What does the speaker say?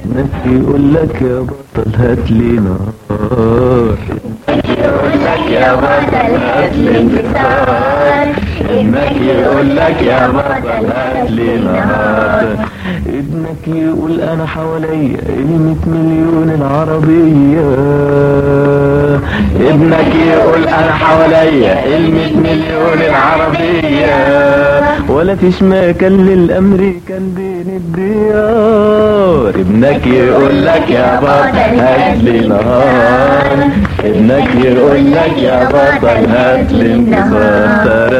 ابنك يقول لك يا بطل هات لي نهار، يقول لك يا بطل هات لي انتصار، ابنك يقول لك يا بطل هات لي نهار. ابنك يقول انا حواليا 100 مليون العربية، ابنك يقول انا حواليا 100 مليون العربية، ولا فيش مكان للامريكان بين الديار. ابنك يقول لك يا بطل هات لي نهار، ابنك يقول لك يا بطل هات لي انتصار.